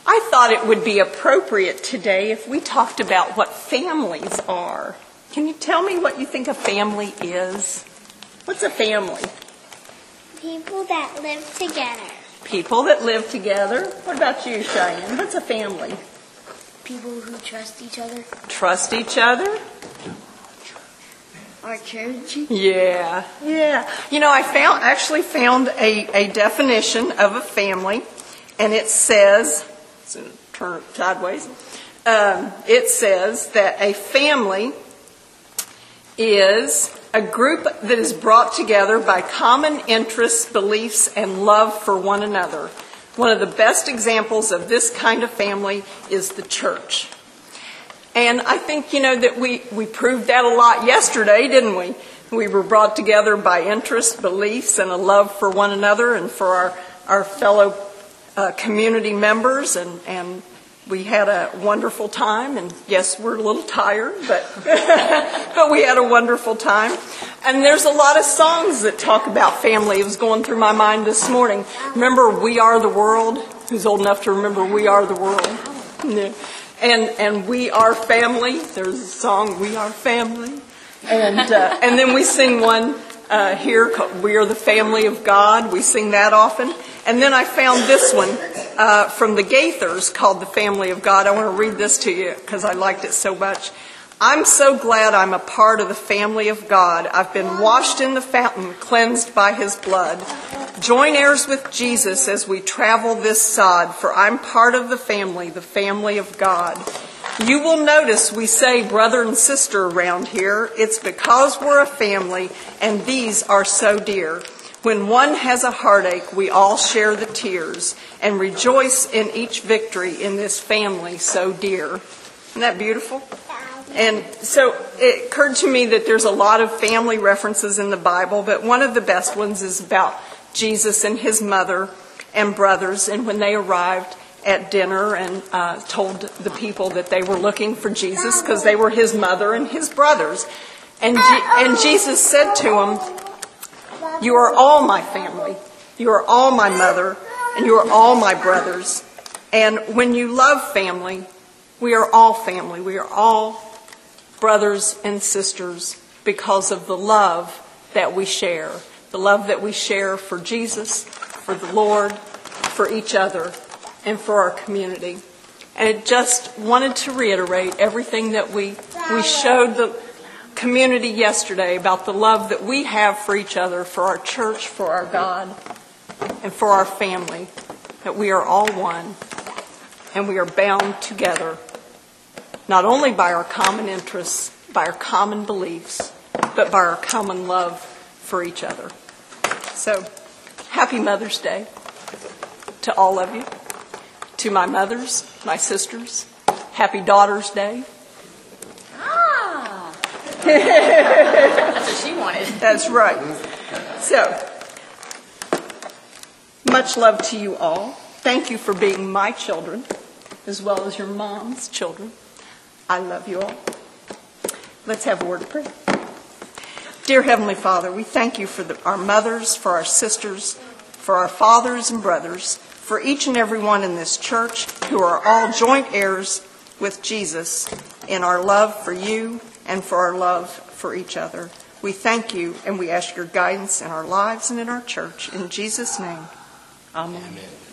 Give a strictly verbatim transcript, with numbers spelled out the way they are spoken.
I thought it would be appropriate today if we talked about what families are. Can you tell me what you think a family is? What's a family? People that live together. People that live together. What about you, Cheyenne? What's a family? People who trust each other. Trust each other? Our church. Yeah, yeah. You know, I found actually found a, a definition of a family, and it says, so turn it sideways, um, it says that a family is a group that is brought together by common interests, beliefs, and love for one another. One of the best examples of this kind of family is the church. And I think, you know, that we, we proved that a lot yesterday, didn't we? We were brought together by interests, beliefs, and a love for one another and for our, our fellow uh, community members. And, and we had a wonderful time. And yes, we're a little tired, but, but we had a wonderful time. And there's a lot of songs that talk about family. It was going through my mind this morning. Remember We Are the World? Who's old enough to remember We Are the World? Yeah. And and We Are Family. There's a song, We Are Family. And uh, and then we sing one uh, here called We Are the Family of God. We sing that often. And then I found this one uh, from the Gaithers called The Family of God. I want to read this to you because I liked it so much. I'm so glad I'm a part of the family of God. I've been washed in the fountain, cleansed by his blood. Join heirs with Jesus as we travel this sod, for I'm part of the family, the family of God. You will notice we say brother and sister around here. It's because we're a family, and these are so dear. When one has a heartache, we all share the tears and rejoice in each victory in this family so dear. Isn't that beautiful? And so it occurred to me that there's a lot of family references in the Bible, but one of the best ones is about Jesus and his mother and brothers, and when they arrived at dinner and uh, told the people that they were looking for Jesus because they were his mother and his brothers. And, G- and Jesus said to them, you are all my family, you are all my mother, and you are all my brothers. And when you love family, we are all family, we are all brothers and sisters because of the love that we share. The love that we share for Jesus, for the Lord, for each other, and for our community. And it just wanted to reiterate everything that we, we showed the community yesterday about the love that we have for each other, for our church, for our God, and for our family. That we are all one, and we are bound together, not only by our common interests, by our common beliefs, but by our common love for each other. So, happy Mother's Day to all of you. To my mothers, my sisters, happy Daughter's Day. Ah! That's what she wanted. That's right. So, much love to you all. Thank you for being my children, as well as your mom's children. I love you all. Let's have a word of prayer. Dear Heavenly Father, we thank you for the, our mothers, for our sisters, for our fathers and brothers, for each and every one in this church who are all joint heirs with Jesus in our love for you and for our love for each other. We thank you and we ask your guidance in our lives and in our church. In Jesus' name, amen. Amen.